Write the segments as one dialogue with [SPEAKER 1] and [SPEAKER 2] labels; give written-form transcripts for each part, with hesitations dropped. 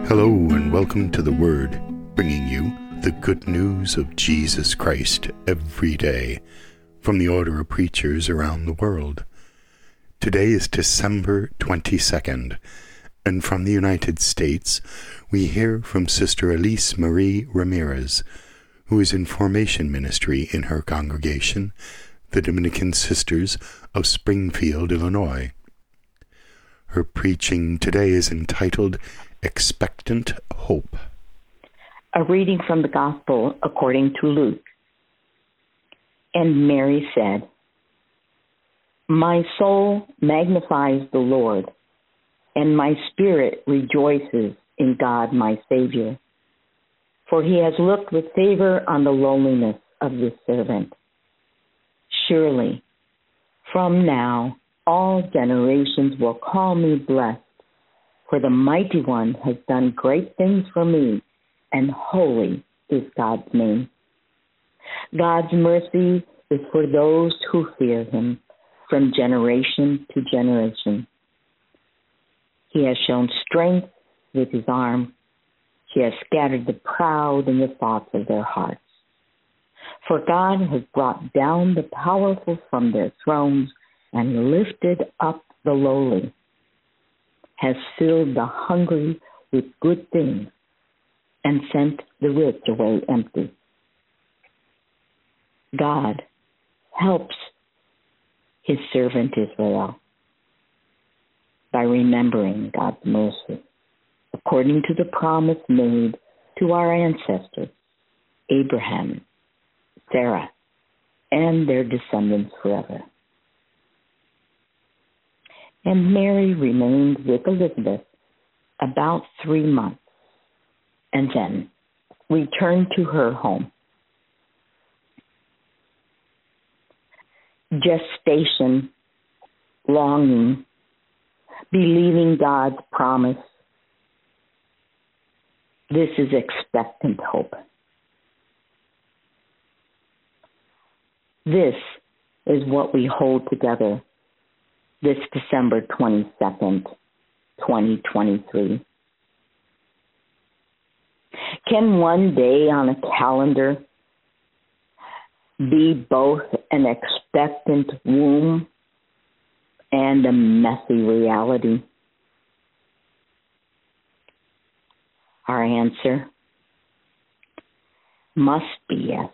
[SPEAKER 1] Hello and welcome to The Word, bringing you the good news of Jesus Christ every day from the order of preachers around the world. Today is December 22nd, and from the United States we hear from Sister Elise Marie Ramirez, who is in formation ministry in her congregation, the Dominican Sisters of Springfield, Illinois. Her preaching today is entitled Expectant Hope.
[SPEAKER 2] A reading from the Gospel according to Luke. And Mary said, "My soul magnifies the Lord, and my spirit rejoices in God my Savior, for he has looked with favor on the lowliness of this servant. Surely, from now, all generations will call me blessed, for the Mighty One has done great things for me, and holy is God's name. God's mercy is for those who fear him from generation to generation. He has shown strength with his arm. He has scattered the proud in the thoughts of their hearts. For God has brought down the powerful from their thrones and lifted up the lowly, has filled the hungry with good things, and sent the rich away empty." God helps his servant Israel by remembering God's mercy, according to the promise made to our ancestors, Abraham, Sarah, and their descendants forever. And Mary remained with Elizabeth about 3 months, and then returned to her home. Gestation, longing, believing God's promise. This is expectant hope. This is what we hold together this December 22nd, 2023. Can one day on a calendar be both an expectant womb and a messy reality? Our answer must be yes.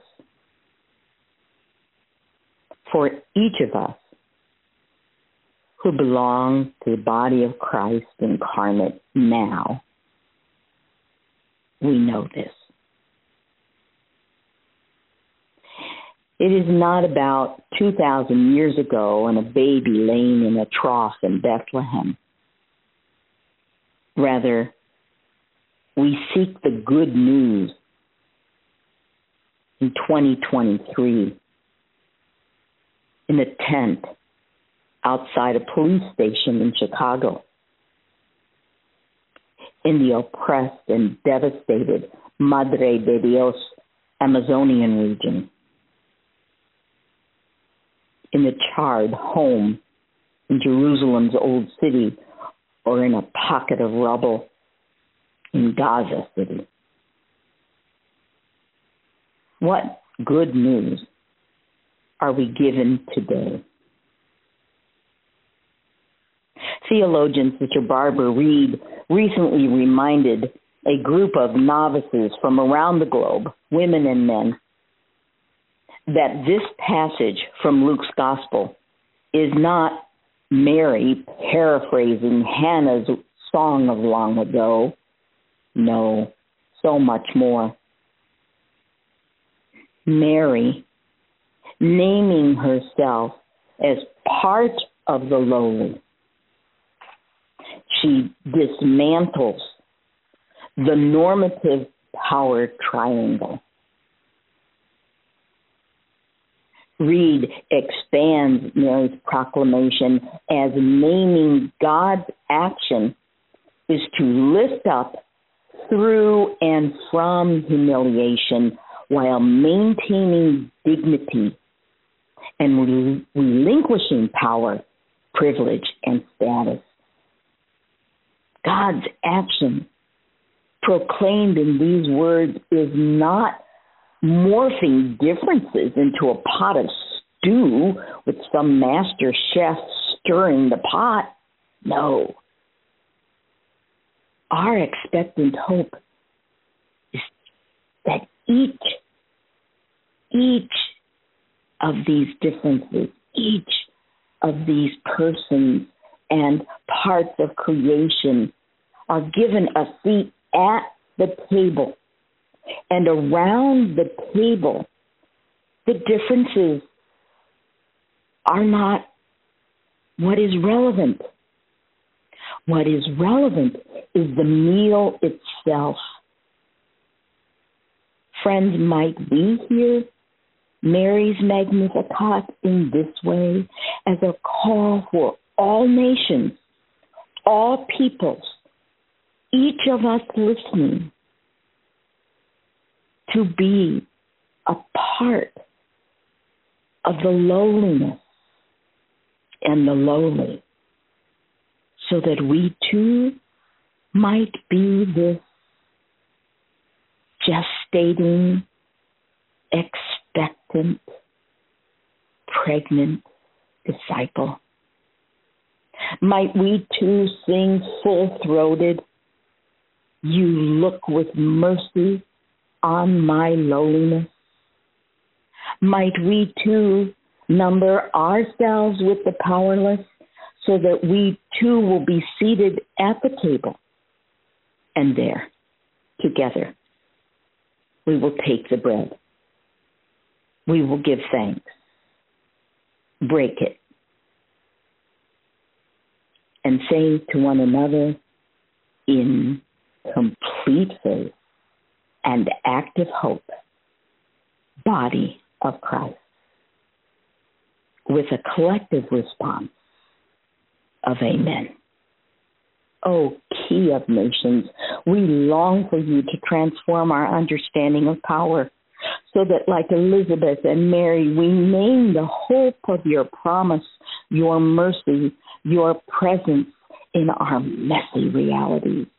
[SPEAKER 2] For each of us who belong to the body of Christ incarnate now, we know this. It is not about 2,000 years ago and a baby laying in a trough in Bethlehem. Rather, we seek the good news in 2023 in a tent outside a police station in Chicago, in the oppressed and devastated Madre de Dios Amazonian region, in the charred home in Jerusalem's old city, or in a pocket of rubble in Gaza City. What good news are we given today? Theologian Sister Barbara Reed recently reminded a group of novices from around the globe, women and men, that this passage from Luke's Gospel is not Mary paraphrasing Hannah's song of long ago. No, so much more. Mary naming herself as part of the lowly. She dismantles the normative power triangle. Reed expands Mary's proclamation as naming God's action is to lift up through and from humiliation while maintaining dignity and relinquishing power, privilege, and status. God's action proclaimed in these words is not morphing differences into a pot of stew with some master chef stirring the pot. No. Our expectant hope is that each of these differences, each of these persons and parts of creation are given a seat at the table. And around the table, the differences are not what is relevant. What is relevant is the meal itself. Friends, might we hear Mary's Magnificat in this way as a call for all nations, all peoples, each of us listening, to be a part of the lowliness and the lowly, so that we too might be this gestating, expectant, pregnant disciple. Might we too sing full-throated, "You look with mercy on my lowliness"? Might we too number ourselves with the powerless, so that we too will be seated at the table, and there, together, we will take the bread. We will give thanks, break it, and say to one another in complete faith and active hope, "Body of Christ," with a collective response of amen. O Key of Nations, we long for you to transform our understanding of power, so that like Elizabeth and Mary, we name the hope of your promise, your mercy, your presence in our messy realities.